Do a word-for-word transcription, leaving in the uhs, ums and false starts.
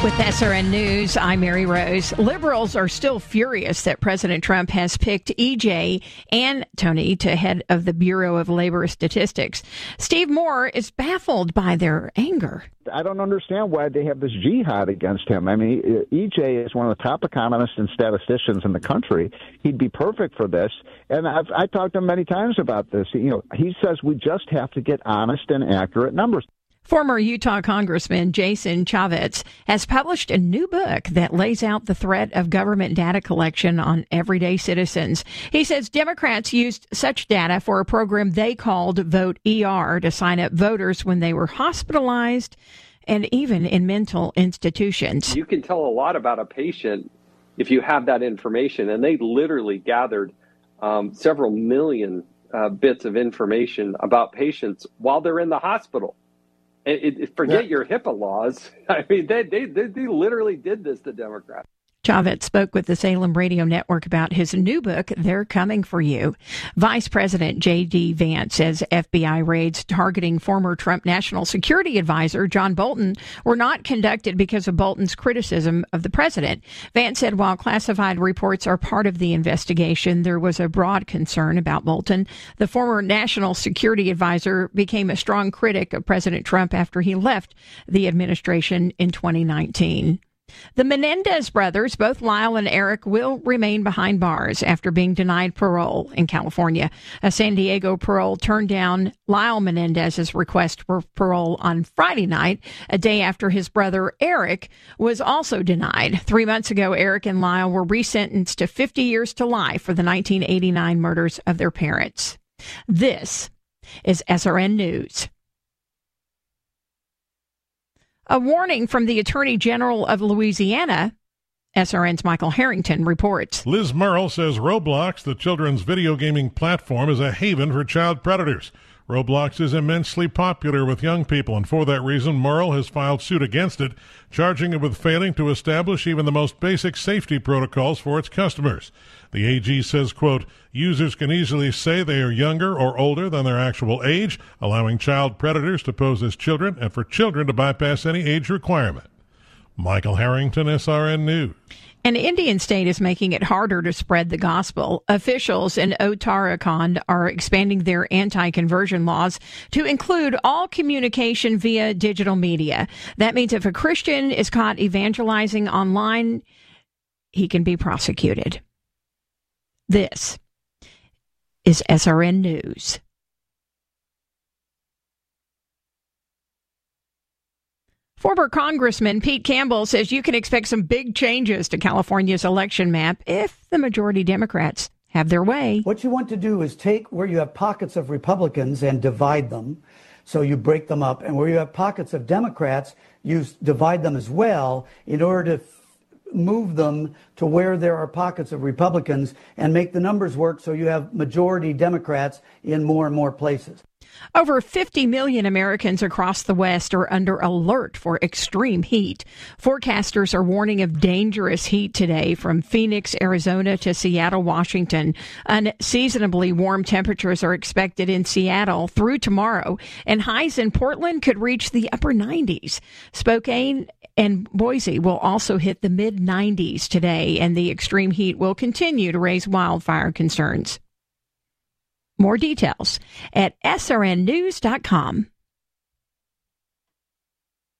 With S R N News, I'm Mary Rose. Liberals are still furious that President Trump has picked E J Antony to head of the Bureau of Labor Statistics. Steve Moore is baffled by their anger. I don't understand why they have this jihad against him. I mean, E J is one of the top economists and statisticians in the country. He'd be perfect for this. And I've I talked to him many times about this. You know, he says we just have to get honest and accurate numbers. Former Utah Congressman Jason Chaffetz has published a new book that lays out the threat of government data collection on everyday citizens. He says Democrats used such data for a program they called Vote E R to sign up voters when they were hospitalized and even in mental institutions. You can tell a lot about a patient if you have that information, and they literally gathered um, several million uh, bits of information about patients while they're in the hospital. It, it, forget yeah. your HIPAA laws. I mean, they, they they they literally did this to Democrats. Chaffetz spoke with the Salem Radio Network about his new book, They're Coming for You. Vice President J D. Vance says F B I raids targeting former Trump National Security Advisor John Bolton were not conducted because of Bolton's criticism of the president. Vance said while classified reports are part of the investigation, there was a broad concern about Bolton. The former National Security Advisor became a strong critic of President Trump after he left the administration in twenty nineteen. The Menendez brothers, both Lyle and Eric, will remain behind bars after being denied parole in California. A San Diego parole turned down Lyle Menendez's request for parole on Friday night, a day after his brother Eric was also denied. Three months ago, Eric and Lyle were resentenced to fifty years to life for the nineteen eighty-nine murders of their parents. This is S R N News. A warning from the Attorney General of Louisiana. S R N's Michael Harrington reports. Liz Murrill says Roblox, the children's video gaming platform, is a haven for child predators. Roblox is immensely popular with young people, and for that reason, Murrill has filed suit against it, charging it with failing to establish even the most basic safety protocols for its customers. The A G says, quote, users can easily say they are younger or older than their actual age, allowing child predators to pose as children and for children to bypass any age requirement. Michael Harrington, S R N News. An Indian state is making it harder to spread the gospel. Officials in Uttarakhand are expanding their anti-conversion laws to include all communication via digital media. That means if a Christian is caught evangelizing online, he can be prosecuted. This is S R N News. Former Congressman Pete Campbell says you can expect some big changes to California's election map if the majority Democrats have their way. What you want to do is take where you have pockets of Republicans and divide them. So you break them up. And where you have pockets of Democrats, you divide them as well in order to move them to where there are pockets of Republicans and make the numbers work so you have majority Democrats in more and more places. Over fifty million Americans across the West are under alert for extreme heat. Forecasters are warning of dangerous heat today from Phoenix, Arizona to Seattle, Washington. Unseasonably warm temperatures are expected in Seattle through tomorrow, and highs in Portland could reach the upper nineties. Spokane and Boise will also hit the mid nineties today, and the extreme heat will continue to raise wildfire concerns. More details at S R N news dot com.